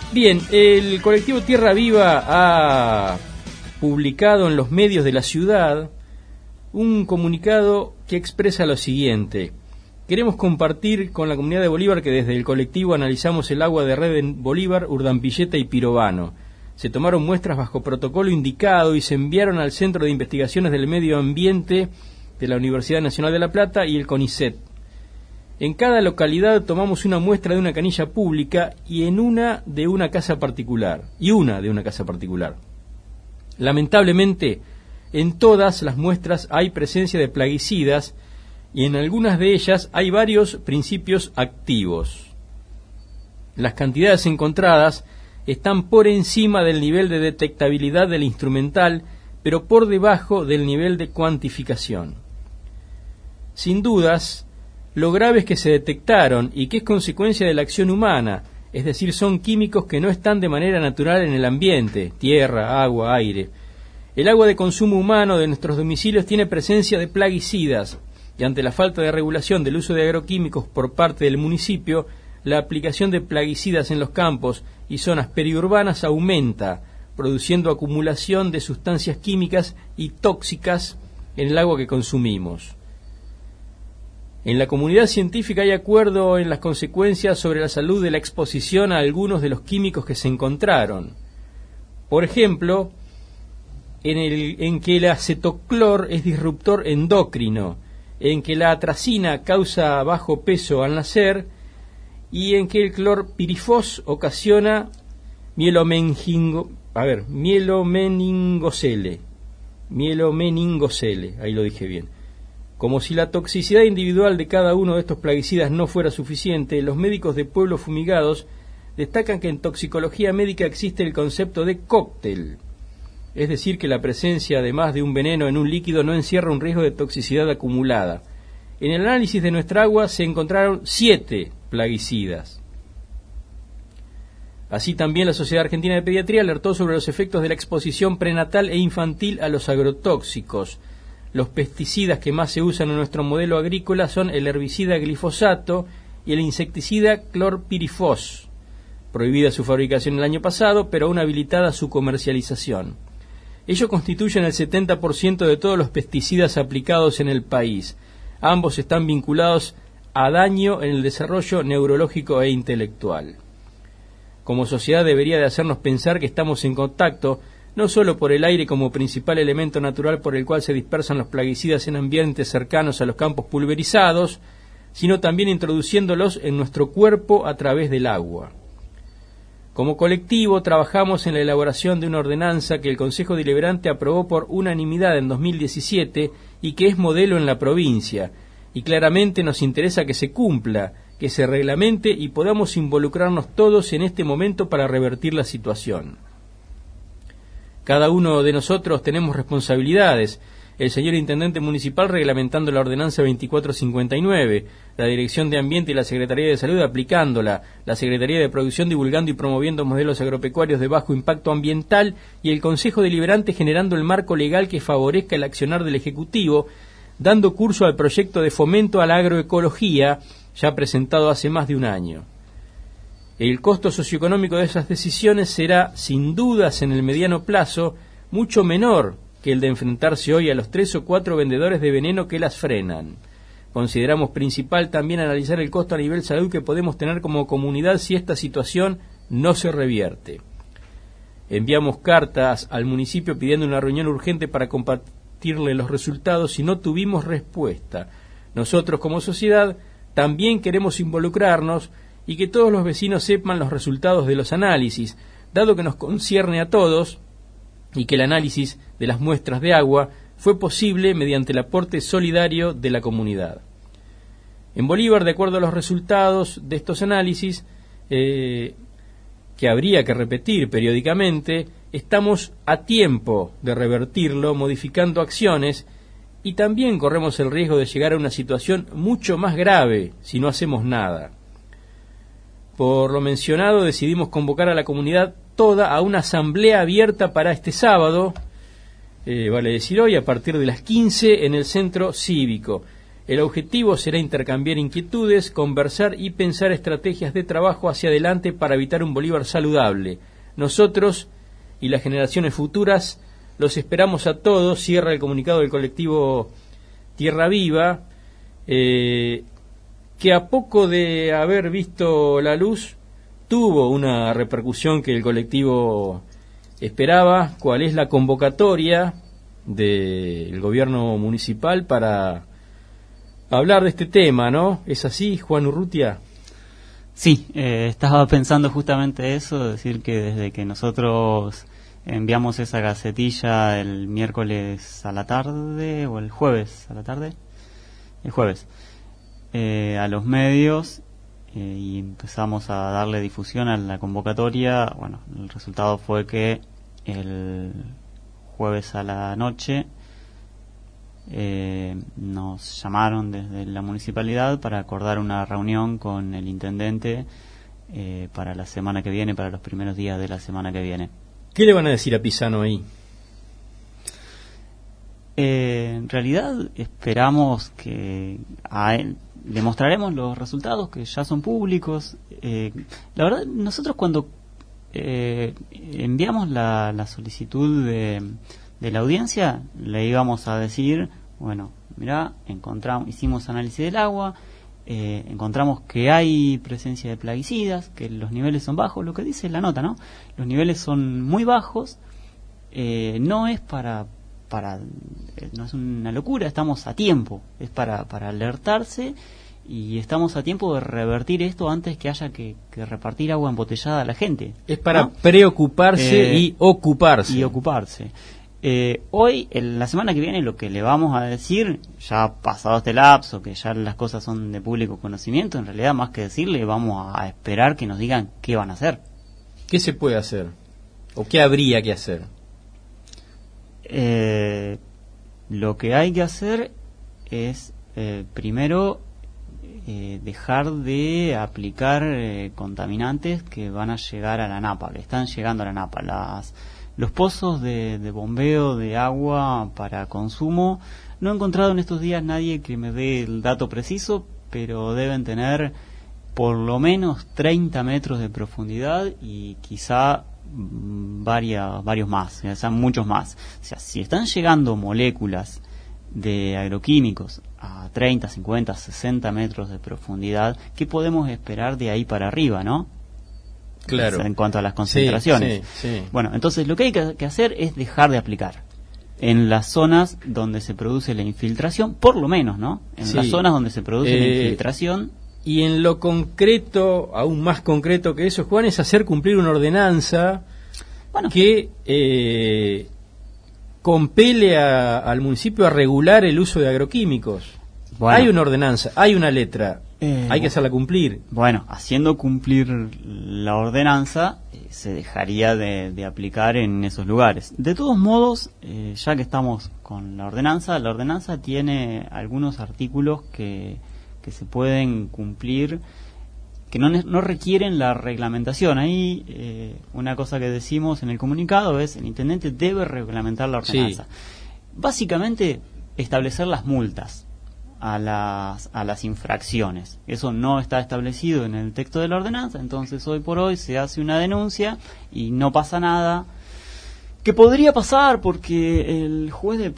Bien, el colectivo Tierra Viva ha publicado en los medios de la ciudad un comunicado que expresa lo siguiente: queremos compartir con la comunidad de Bolívar que desde el colectivo analizamos el agua de red en Bolívar, Urdampilleta y Pirobano. Se tomaron muestras bajo protocolo indicado y se enviaron al Centro de Investigaciones del Medio Ambiente de la Universidad Nacional de La Plata y el CONICET. En cada localidad tomamos una muestra de una canilla pública y una de una casa particular. Lamentablemente, en todas las muestras hay presencia de plaguicidas y en algunas de ellas hay varios principios activos. Las cantidades encontradas están por encima del nivel de detectabilidad del instrumental, pero por debajo del nivel de cuantificación. Sin dudas, lo grave es que se detectaron y que es consecuencia de la acción humana, es decir, son químicos que no están de manera natural en el ambiente, tierra, agua, aire. El agua de consumo humano de nuestros domicilios tiene presencia de plaguicidas y ante la falta de regulación del uso de agroquímicos por parte del municipio, la aplicación de plaguicidas en los campos y zonas periurbanas aumenta, produciendo acumulación de sustancias químicas y tóxicas en el agua que consumimos. En la comunidad científica hay acuerdo en las consecuencias sobre la salud de la exposición a algunos de los químicos que se encontraron. Por ejemplo, en que el acetoclor es disruptor endocrino, en que la atracina causa bajo peso al nacer y en que el clorpirifos ocasiona mielomeningocele, ahí lo dije bien. Como si la toxicidad individual de cada uno de estos plaguicidas no fuera suficiente, los médicos de pueblos fumigados destacan que en toxicología médica existe el concepto de cóctel, es decir, que la presencia de más de un veneno en un líquido no encierra un riesgo de toxicidad acumulada. En el análisis de nuestra agua se encontraron 7 plaguicidas. Así también la Sociedad Argentina de Pediatría alertó sobre los efectos de la exposición prenatal e infantil a los agrotóxicos. Los pesticidas que más se usan en nuestro modelo agrícola son el herbicida glifosato y el insecticida clorpirifos, prohibida su fabricación el año pasado, pero aún habilitada su comercialización. Ellos constituyen el 70% de todos los pesticidas aplicados en el país. Ambos están vinculados a daño en el desarrollo neurológico e intelectual. Como sociedad debería de hacernos pensar que estamos en contacto no solo por el aire como principal elemento natural por el cual se dispersan los plaguicidas en ambientes cercanos a los campos pulverizados, sino también introduciéndolos en nuestro cuerpo a través del agua. Como colectivo trabajamos en la elaboración de una ordenanza que el Consejo Deliberante aprobó por unanimidad en 2017 y que es modelo en la provincia, y claramente nos interesa que se cumpla, que se reglamente y podamos involucrarnos todos en este momento para revertir la situación. Cada uno de nosotros tenemos responsabilidades. El señor Intendente Municipal reglamentando la Ordenanza 2459, la Dirección de Ambiente y la Secretaría de Salud aplicándola, la Secretaría de Producción divulgando y promoviendo modelos agropecuarios de bajo impacto ambiental y el Consejo Deliberante generando el marco legal que favorezca el accionar del Ejecutivo, dando curso al proyecto de fomento a la agroecología ya presentado hace más de un año. El costo socioeconómico de esas decisiones será, sin dudas en el mediano plazo, mucho menor que el de enfrentarse hoy a los 3 o 4 vendedores de veneno que las frenan. Consideramos principal también analizar el costo a nivel salud que podemos tener como comunidad si esta situación no se revierte. Enviamos cartas al municipio pidiendo una reunión urgente para compartirle los resultados y no tuvimos respuesta. Nosotros como sociedad también queremos involucrarnos y que todos los vecinos sepan los resultados de los análisis, dado que nos concierne a todos y que el análisis de las muestras de agua fue posible mediante el aporte solidario de la comunidad. En Bolívar, de acuerdo a los resultados de estos análisis, que habría que repetir periódicamente, estamos a tiempo de revertirlo modificando acciones y también corremos el riesgo de llegar a una situación mucho más grave si no hacemos nada. Por lo mencionado, decidimos convocar a la comunidad toda a una asamblea abierta para este sábado, vale decir hoy, a partir de las 15 en el centro cívico. El objetivo será intercambiar inquietudes, conversar y pensar estrategias de trabajo hacia adelante para evitar un Bolívar saludable. Nosotros y las generaciones futuras los esperamos a todos, cierra el comunicado del colectivo Tierra Viva, que a poco de haber visto la luz tuvo una repercusión que el colectivo esperaba. ¿Cuál es la convocatoria del gobierno municipal para hablar de este tema, no? ¿Es así, Juan Urrutia? Sí, estaba pensando justamente eso, decir que desde que nosotros enviamos esa gacetilla el miércoles a la tarde o el jueves a la tarde, el jueves, a los medios y empezamos a darle difusión a la convocatoria. Bueno, el resultado fue que el jueves a la noche nos llamaron desde la municipalidad para acordar una reunión con el intendente para la semana que viene, para los primeros días de la semana que viene. ¿Qué le van a decir a Pisano ahí? En realidad esperamos que a él le mostraremos los resultados que ya son públicos. La verdad, nosotros cuando enviamos la solicitud de la audiencia, le íbamos a decir, bueno, mirá, hicimos análisis del agua, encontramos que hay presencia de plaguicidas, que los niveles son bajos, lo que dice la nota, ¿no? Los niveles son muy bajos, no es no es una locura, estamos a tiempo, es para alertarse y estamos a tiempo de revertir esto antes que haya que repartir agua embotellada a la gente. Es para, ¿no?, preocuparse y ocuparse. Hoy, la semana que viene, lo que le vamos a decir, ya pasado este lapso, que ya las cosas son de público conocimiento, en realidad más que decirle, vamos a esperar que nos digan qué van a hacer. ¿Qué se puede hacer? ¿O qué habría que hacer? Lo que hay que hacer es, primero, dejar de aplicar contaminantes que van a llegar a la napa, que están llegando a la napa. Los pozos de bombeo de agua para consumo, no he encontrado en estos días nadie que me dé el dato preciso, pero deben tener por lo menos 30 metros de profundidad y quizá varios más, o sea, muchos más. O sea, si están llegando moléculas de agroquímicos a 30, 50, 60 metros de profundidad, ¿qué podemos esperar de ahí para arriba, no? Claro. En cuanto a las concentraciones. Sí. Bueno, entonces lo que hay que hacer es dejar de aplicar en las zonas donde se produce la infiltración, por lo menos, ¿no? En las zonas donde se produce la infiltración. Y en lo concreto, aún más concreto que eso, Juan, es hacer cumplir una ordenanza que compele al municipio a regular el uso de agroquímicos. Bueno, hay una ordenanza, hay una letra, hay que hacerla cumplir. Bueno, haciendo cumplir la ordenanza se dejaría de aplicar en esos lugares. De todos modos, ya que estamos con la ordenanza tiene algunos artículos que se pueden cumplir, que no requieren la reglamentación. Ahí una cosa que decimos en el comunicado es: el intendente debe reglamentar la ordenanza. Básicamente, establecer las multas a las infracciones. Eso no está establecido en el texto de la ordenanza, entonces hoy por hoy se hace una denuncia y no pasa nada. Que podría pasar porque el juez de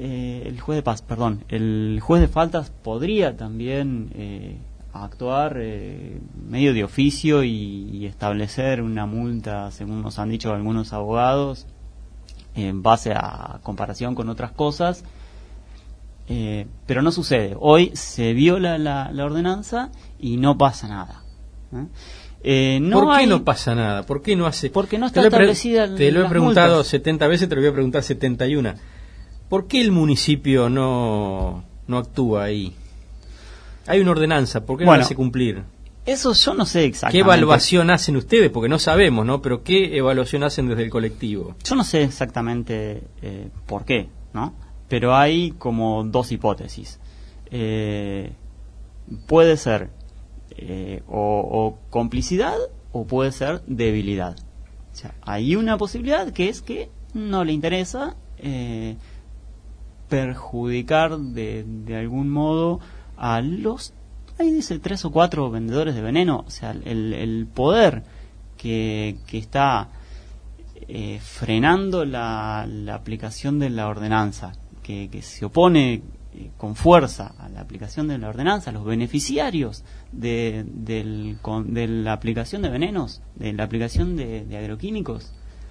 faltas podría también actuar medio de oficio y establecer una multa, según nos han dicho algunos abogados, en base a comparación con otras cosas. Pero no sucede. Hoy se viola la ordenanza y no pasa nada. ¿Por qué no pasa nada? ¿Por qué no hace? Porque no está establecida. Te lo he preguntado 70 veces, te lo voy a preguntar 71. ¿Por qué el municipio no actúa ahí? Hay una ordenanza, ¿por qué no la hace cumplir? Eso yo no sé exactamente. ¿Qué evaluación hacen ustedes? Porque no sabemos, ¿no? Pero ¿qué evaluación hacen desde el colectivo? Yo no sé exactamente por qué, ¿no? Pero hay como dos hipótesis. Puede ser o complicidad o puede ser debilidad. O sea, hay una posibilidad que es que no le interesa perjudicar de algún modo a los, ahí dice 3 o 4 vendedores de veneno, o sea, el poder que está frenando la aplicación de la ordenanza, que se opone con fuerza a la aplicación de la ordenanza, los beneficiarios de la aplicación de venenos, de la aplicación de agroquímicos,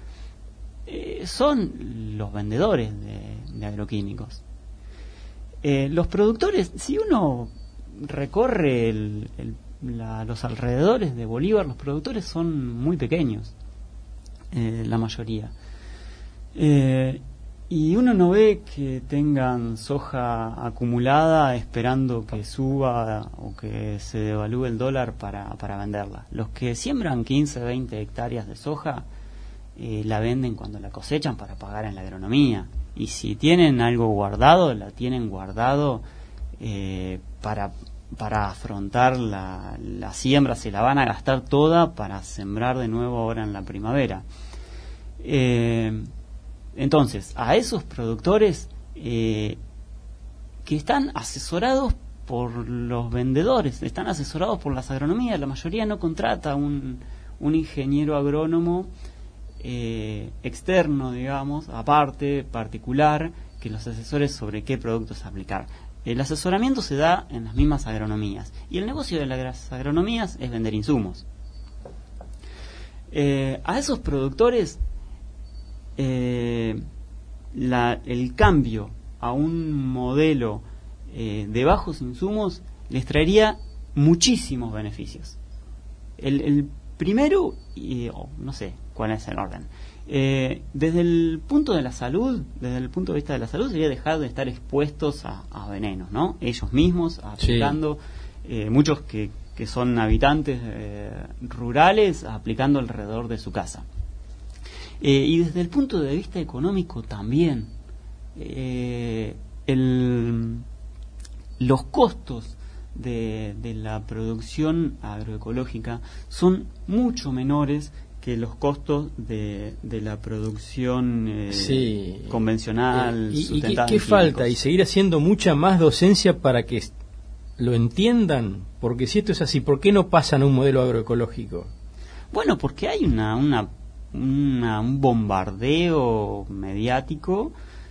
son los vendedores de agroquímicos. Los productores, si uno recorre los alrededores de Bolívar, los productores son muy pequeños, la mayoría. Y uno no ve que tengan soja acumulada esperando que suba o que se devalúe el dólar para venderla. Los que siembran 15, 20 hectáreas de soja la venden cuando la cosechan para pagar en la agronomía. Y si tienen algo guardado, la tienen guardado para afrontar la siembra, se la van a gastar toda para sembrar de nuevo ahora en la primavera. Entonces, a esos productores que están asesorados por los vendedores, están asesorados por las agronomías, la mayoría no contrata un ingeniero agrónomo externo, digamos, aparte, particular, que los asesores sobre qué productos aplicar. El asesoramiento se da en las mismas agronomías, y el negocio de las agronomías es vender insumos. A esos productores el cambio a un modelo de bajos insumos les traería muchísimos beneficios. El primero, no sé cuál es el orden, desde el punto de vista de la salud, sería dejar de estar expuestos a venenos, ¿no? Ellos mismos aplicando, muchos que son habitantes rurales, aplicando alrededor de su casa. Y desde el punto de vista económico también, los costos de la producción agroecológica son mucho menores que los costos de la producción convencional. ¿Y qué falta? ¿Y seguir haciendo mucha más docencia para que lo entiendan? Porque si esto es así, ¿por qué no pasan a un modelo agroecológico? Bueno, porque hay un bombardeo mediático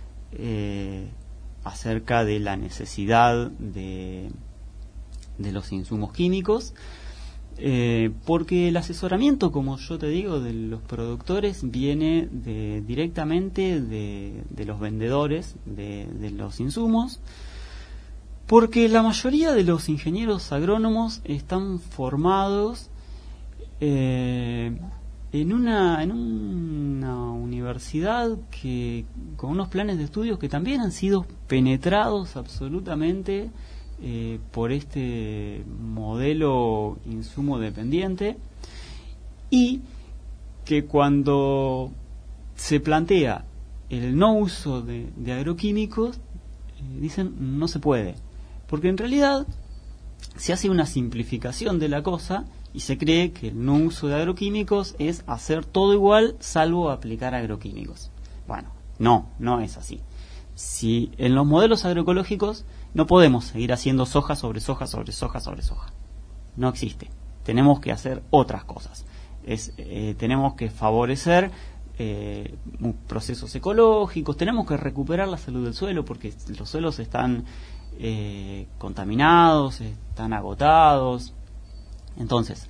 acerca de la necesidad de los insumos químicos, porque el asesoramiento, como yo te digo, de los productores viene directamente de los vendedores de los insumos, porque la mayoría de los ingenieros agrónomos están formados en una universidad con unos planes de estudios que también han sido penetrados absolutamente por este modelo insumo dependiente, y que cuando se plantea el no uso de agroquímicos dicen no se puede, porque en realidad se hace una simplificación de la cosa y se cree que el no uso de agroquímicos es hacer todo igual salvo aplicar agroquímicos. Bueno, no es así. Si en los modelos agroecológicos no podemos seguir haciendo soja sobre soja sobre soja sobre soja. No existe. Tenemos que hacer otras cosas. Tenemos que favorecer procesos ecológicos, tenemos que recuperar la salud del suelo porque los suelos están contaminados, están agotados. Entonces,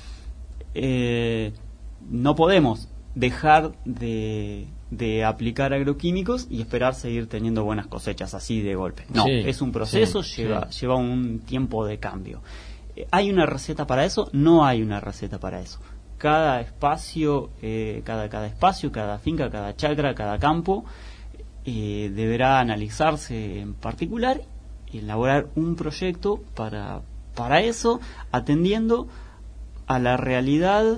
no podemos dejar de aplicar agroquímicos y esperar seguir teniendo buenas cosechas así de golpe. No, es un proceso, lleva un tiempo de cambio. ¿Hay una receta para eso? No hay una receta para eso. Cada espacio, cada espacio, cada finca, cada chacra, cada campo deberá analizarse en particular y elaborar un proyecto para eso, atendiendo a la realidad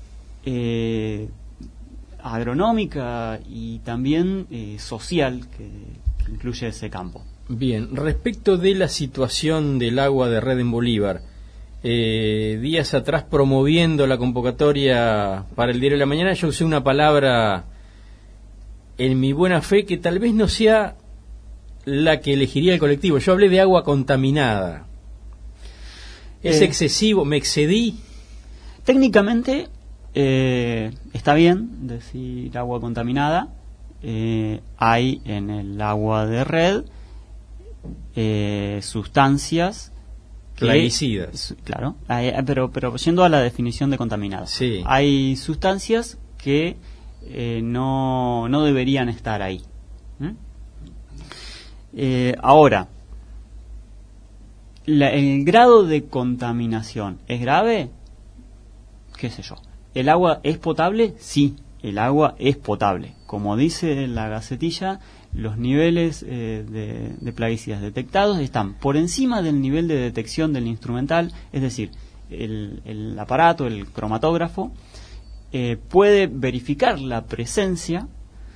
agronómica y también social que incluye ese campo. Bien, respecto de la situación del agua de red en Bolívar, días atrás promoviendo la convocatoria para el Diario de la Mañana, yo usé una palabra en mi buena fe que tal vez no sea la que elegiría el colectivo. Yo hablé de agua contaminada. ¿Es excesivo? ¿Me excedí? Técnicamente está bien decir agua contaminada. Hay en el agua de red sustancias plaguicidas. Claro, pero yendo a la definición de contaminada. Sí. Hay sustancias que no deberían estar ahí. Ahora, el grado de contaminación es grave, qué sé yo. ¿El agua es potable? Sí, el agua es potable. Como dice la Gacetilla, los niveles de plaguicidas detectados están por encima del nivel de detección del instrumental, es decir, el aparato, el cromatógrafo, puede verificar la presencia,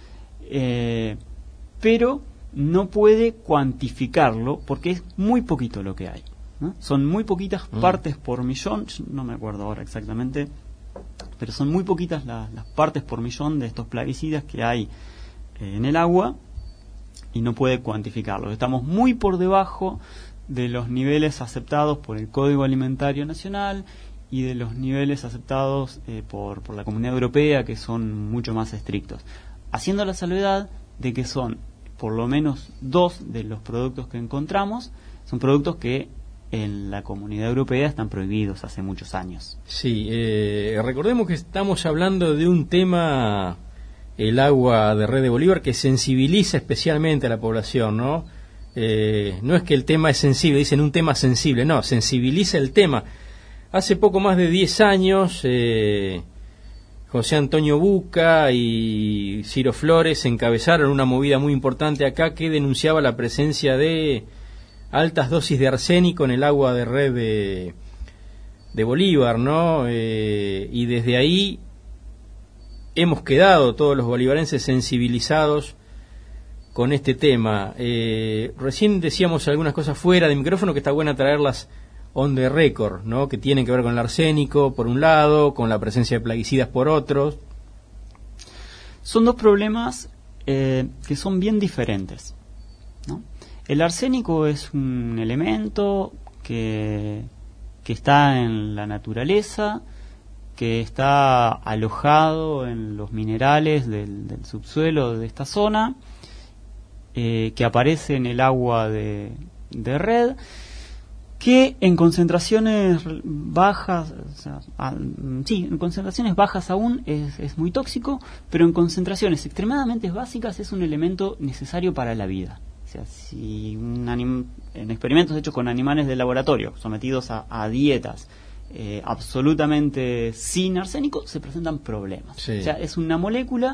pero no puede cuantificarlo porque es muy poquito lo que hay, ¿no? Son muy poquitas partes por millón, no me acuerdo ahora exactamente, pero son muy poquitas las partes por millón de estos plaguicidas que hay en el agua y no puede cuantificarlo. Estamos muy por debajo de los niveles aceptados por el Código Alimentario Nacional y de los niveles aceptados por la Comunidad Europea, que son mucho más estrictos, haciendo la salvedad de que son por lo menos 2 de los productos que encontramos son productos que en la Comunidad Europea están prohibidos hace muchos años. Sí, recordemos que estamos hablando de un tema, el agua de Red de Bolívar, que sensibiliza especialmente a la población, ¿no? No es que el tema es sensible, dicen un tema sensible, no, sensibiliza el tema. Hace poco más de 10 años, José Antonio Buca y Ciro Flores encabezaron una movida muy importante acá que denunciaba la presencia de altas dosis de arsénico en el agua de Red de Bolívar, ¿no? Y desde ahí hemos quedado todos los bolivarenses sensibilizados con este tema. Recién decíamos algunas cosas fuera de micrófono que está buena traerlas on the record, ¿no? Que tienen que ver con el arsénico por un lado, con la presencia de plaguicidas por otro. Son dos problemas que son bien diferentes, ¿no? El arsénico es un elemento que está en la naturaleza, que está alojado en los minerales del subsuelo de esta zona, que aparece en el agua de red, que en concentraciones bajas, en concentraciones bajas aún es muy tóxico, pero en concentraciones extremadamente básicas es un elemento necesario para la vida. O sea, si en experimentos hechos con animales de laboratorio, sometidos a dietas absolutamente sin arsénico, se presentan problemas. Sí. O sea, es una molécula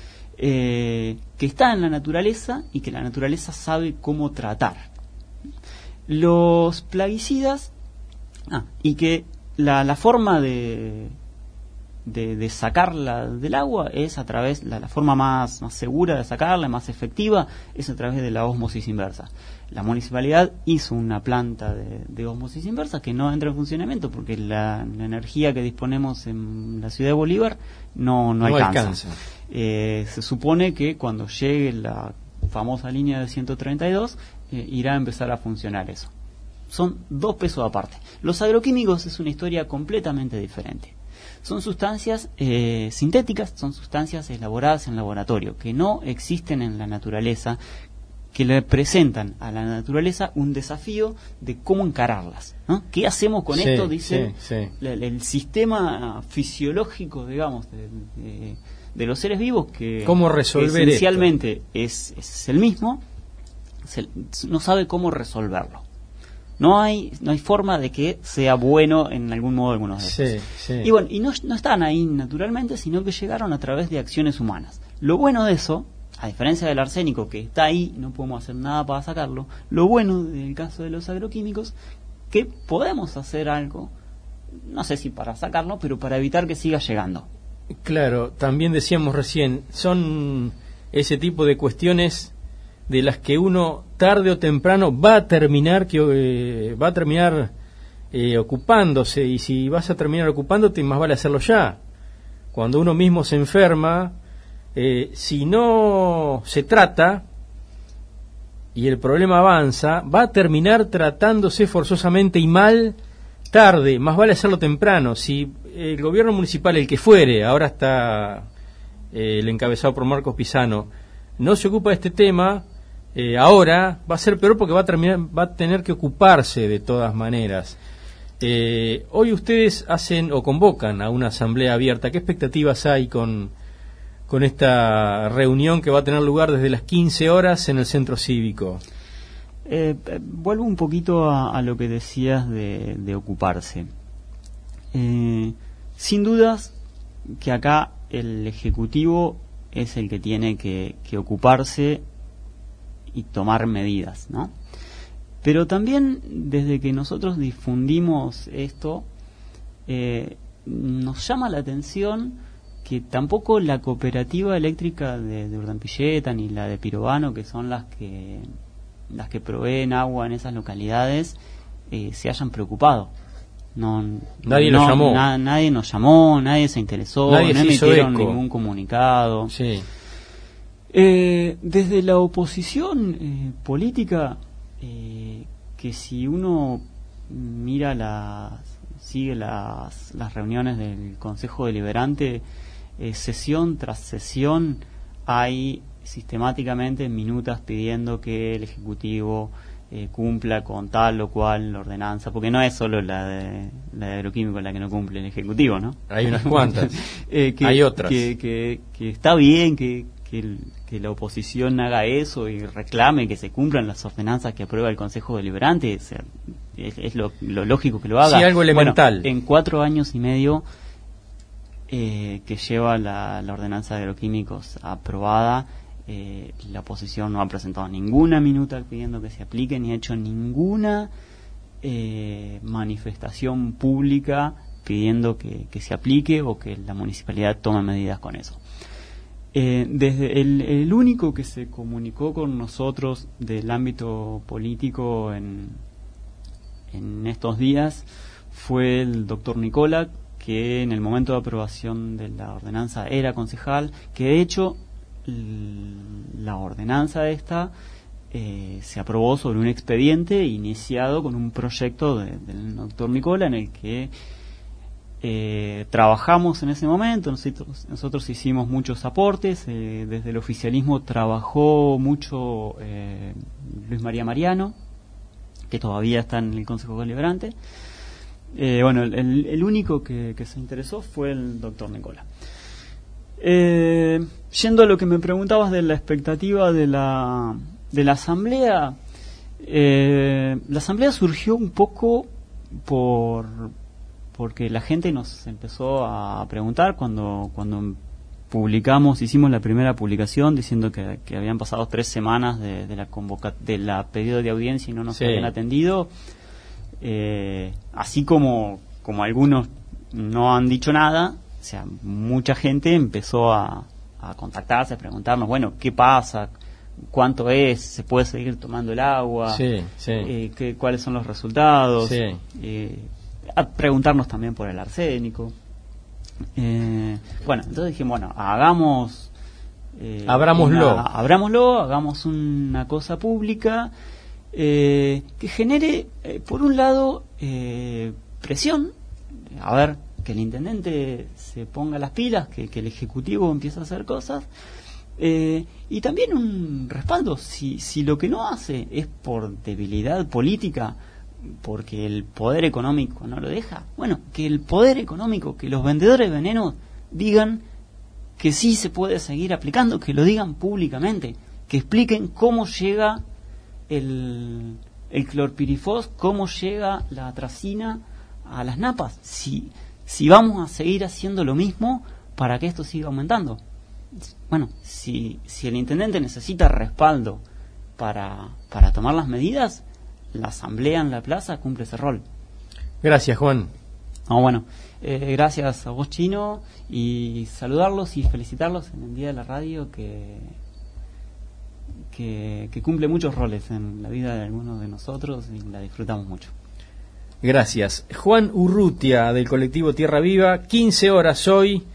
que está en la naturaleza y que la naturaleza sabe cómo tratar. Los plaguicidas, y que la forma de sacarla del agua es a través, la forma más segura de sacarla, más efectiva, es a través de la ósmosis inversa. La municipalidad hizo una planta de ósmosis inversa que no entra en funcionamiento porque la energía que disponemos en la ciudad de Bolívar no alcanza. Se supone que cuando llegue la famosa línea de 132 irá a empezar a funcionar eso. Son 2 pesos aparte. Los agroquímicos es una historia completamente diferente. Son sustancias sintéticas, son sustancias elaboradas en laboratorio, que no existen en la naturaleza, que le presentan a la naturaleza un desafío de cómo encararlas, ¿no? ¿Qué hacemos con esto? Dice el sistema fisiológico, digamos, de los seres vivos, que ¿cómo resolver esencialmente es el mismo, no sabe cómo resolverlo. No hay forma de que sea bueno en algún modo algunos de esos. Y bueno, y no están ahí naturalmente, sino que llegaron a través de acciones humanas. Lo bueno de eso, a diferencia del arsénico que está ahí, no podemos hacer nada para sacarlo, lo bueno del caso de los agroquímicos, que podemos hacer algo, no sé si para sacarlo, pero para evitar que siga llegando. Claro, también decíamos recién, son ese tipo de cuestiones de las que uno tarde o temprano va a terminar ocupándose, y si vas a terminar ocupándote, más vale hacerlo ya. Cuando uno mismo se enferma, si no se trata, y el problema avanza, va a terminar tratándose forzosamente y mal tarde. Más vale hacerlo temprano. Si el gobierno municipal, el que fuere, ahora está el encabezado por Marcos Pisano, no se ocupa de este tema, ahora va a ser peor porque va a tener que ocuparse de todas maneras. Hoy ustedes hacen o convocan a una asamblea abierta. ¿Qué expectativas hay con esta reunión que va a tener lugar desde las 15 horas en el centro cívico? Vuelvo un poquito a lo que decías de ocuparse. Sin dudas que acá el Ejecutivo es el que tiene que ocuparse y tomar medidas, ¿no? Pero también desde que nosotros difundimos esto, nos llama la atención que tampoco la cooperativa eléctrica de Urdampilleta ni la de Pirovano, que son las que proveen agua en esas localidades, se hayan preocupado. Nadie nos llamó. Nadie nos llamó, nadie se interesó, no emitieron ningún comunicado. Sí. Desde la oposición política, que si uno sigue las reuniones del Consejo Deliberante, sesión tras sesión hay sistemáticamente minutas pidiendo que el Ejecutivo cumpla con tal o cual ordenanza, porque no es solo la de agroquímico la que no cumple el Ejecutivo, ¿no? Hay unas cuantas. Hay otras. Que está bien que la oposición haga eso y reclame que se cumplan las ordenanzas que aprueba el Consejo Deliberante. O sea, es lo lógico que lo haga. Sí, algo elemental. Bueno, en 4 años y medio que lleva la ordenanza de agroquímicos aprobada, la oposición no ha presentado ninguna minuta pidiendo que se aplique, ni ha hecho ninguna manifestación pública pidiendo que se aplique o que la municipalidad tome medidas con eso. Desde el único que se comunicó con nosotros del ámbito político en estos días fue el doctor Nicola, que en el momento de aprobación de la ordenanza era concejal, que de hecho la ordenanza esta se aprobó sobre un expediente iniciado con un proyecto del doctor Nicola en el que trabajamos en ese momento. Nosotros hicimos muchos aportes, desde el oficialismo trabajó mucho Luis María Mariano, que todavía está en el Consejo Deliberante. Bueno, el único que se interesó fue el doctor Nicola. Yendo a lo que me preguntabas de la expectativa de la asamblea, la asamblea surgió un poco porque la gente nos empezó a preguntar cuando hicimos la primera publicación diciendo que habían pasado 3 semanas de la pedido de audiencia y no nos habían atendido. Así como algunos no han dicho nada, o sea, mucha gente empezó a contactarse, a preguntarnos, bueno, ¿qué pasa? ¿Cuánto es? ¿Se puede seguir tomando el agua? ¿Cuáles son los resultados? A preguntarnos también por el arsénico. Bueno, entonces dijimos, bueno, abrámoslo, hagamos una cosa pública que genere, por un lado, presión, a ver, que el intendente se ponga las pilas, que el ejecutivo empiece a hacer cosas, y también un respaldo. Si lo que no hace es por debilidad política, porque el poder económico no lo deja, bueno, que el poder económico, que los vendedores de venenos digan que sí se puede seguir aplicando, que lo digan públicamente, que expliquen cómo llega el clorpirifos, cómo llega la atracina a las napas, si vamos a seguir haciendo lo mismo para que esto siga aumentando. Bueno, si el intendente necesita respaldo para tomar las medidas, la asamblea en la plaza cumple ese rol. Gracias, Juan. Bueno, gracias a vos, Chino, y saludarlos y felicitarlos en el Día de la Radio que cumple muchos roles en la vida de algunos de nosotros y la disfrutamos mucho. Gracias. Juan Urrutia, del colectivo Tierra Viva, 15 horas hoy